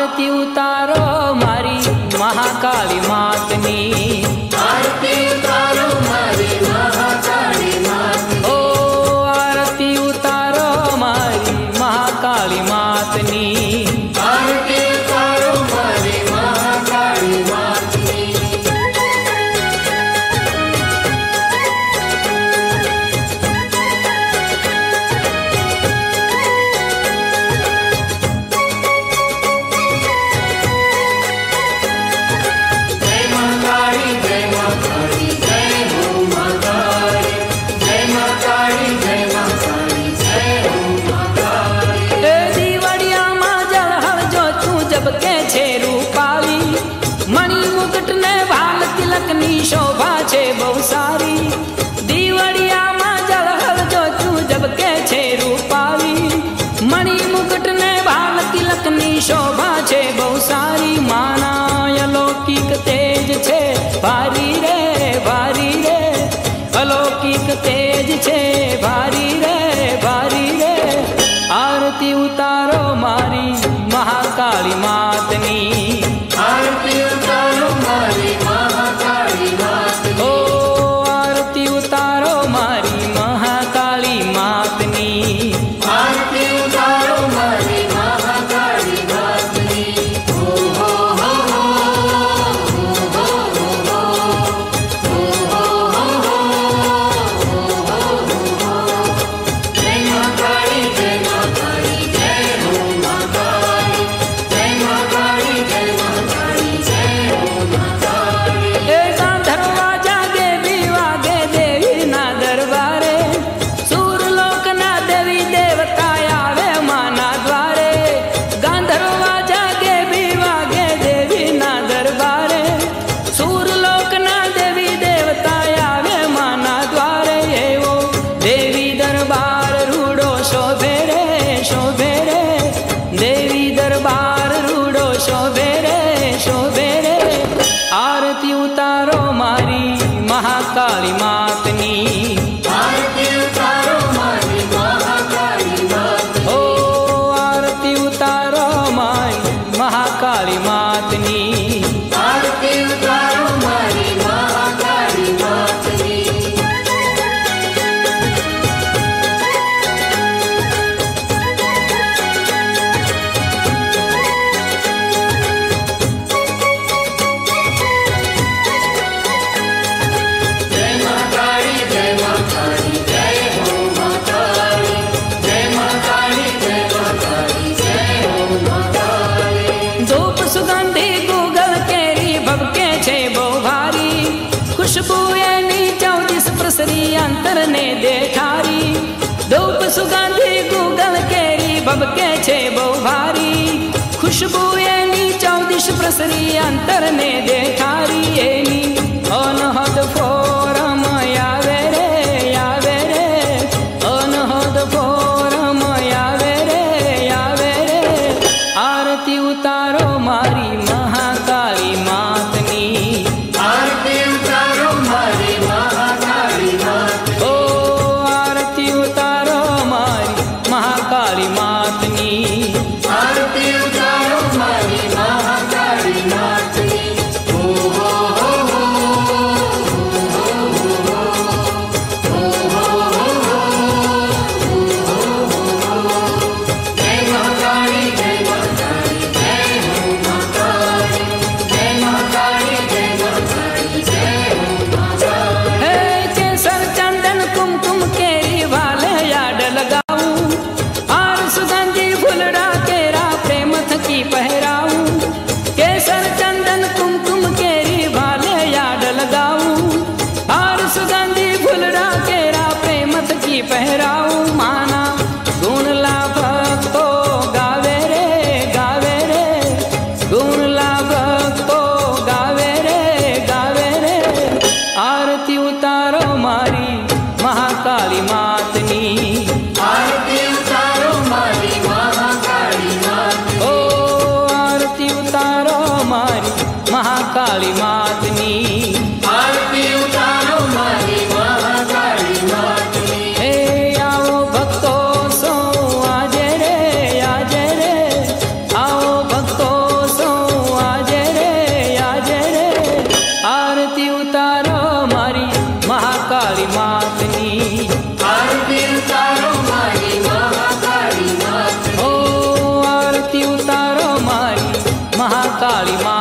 आरती उतारो मारी महाकाली मातनी, आरती उतारो मारी महाकाली मातनी, ओ आरती उतारो मारी महाकाली मातनी, आरती उतारो मारी महाकाली मातनी। जय मां काली जय मां काली जय हो मां काली, जय मां काली जय मां काली जय हो मां काली। ए दीवड़िया मां जल हर जो तू जब के छे रूपाली, मणि मुकुट ने भाल तिलक नी शोभा छे बहु सारी। दीवड़िया मां जल हर जो तू जब के छे रूपाली, मणि मुकुट ने भाल तिलक नी शोभा छे बहु सारी। माना अलौकिक तेज छे भारी रे भारी रे, अलौकिक तेज छे भारी रे भारी रे। आरती उतारो मारी महाकाली मातनी, आरती उतारो मारी महाकाली मातनी, ओ आरती उतारो मारी महाकाली मातनी, आरती उतारो मारी महाकाली मातनी। हो हो हो हो हो हो हो हो। जय मां काली जय मां काली जय हो मां काली, जय मां काली जय मां काली जय हो मां काली। ए गांधर्वा जागे वागे देवी ना दरबारे, सूरलोक ना देवी देवता आवे माना द्वारे। गांधर्वा जागे वागे देवी ना दरबारे, सूरलोक ना देवी देवता आवे माना द्वारे। एवो देवी दरबार रूडो शोभे रे शोभे रे, देवी दरबार रूडो शोभे रे शोभे रे। आरती उतारो मारी महाकाली मातनी, आरती उतारो मारी महाकाली मातनी, ओ आरती उतारो मारी महाकाली मातनी, आरती उतारो मारी महाकाली मातनी। जय मां काली जय मां काली जय हो मां काली, जय मां काली जय मां काली जय हो मां काली। धूप सुगंधी गूगल केरी भबके छे बहु भारी, खुशबू एनी 24 प्रसरी अंतर ने देखारी। धूप सुगंधी गूगल केरी भबके छे बहु भारी, खुशबू एनी 24 प्रसरी अंतर ने देखारी। एनी अनहद फोरम आवे रे अनहद फोरम आवे रे आरती उतारो मारी महाकाली मातनी, आरती उतारो मारी महाकाली मातनी, ओ आरती उतारो मारी महाकाली मातनी, आरती उतारो मारी महाकाली मातनी। हो हो हो हो हो हो। जय मां काली जय मां काली जय हो मां काली, जय मां काली जय मां काली जय हो मां काली। हे केसर चंदन कुमकुम केरी वाले याड लगाऊं, आर सुगंधी फुलड़ा केरा प्रेम थकी पहराऊं। केसर चंदन कुमकुम केरी वाले याड लगाऊं, आर सुगंधी फुलड़ा केरा प्रेम थकी पहराऊं। माना गुण ला भक्तो गावे रे गुण ला भक्तो गावे रे आरती उतारो मारी महाकाली मातनी, आरती उतारो मारी महाकाली मातनी, ओ आरती उतारो मारी महाकाली मातनी, आरती उतारो मारी महाकाली मातनी। हे आओ भक्तो सो आजे रे आओ भक्तो કાળી માં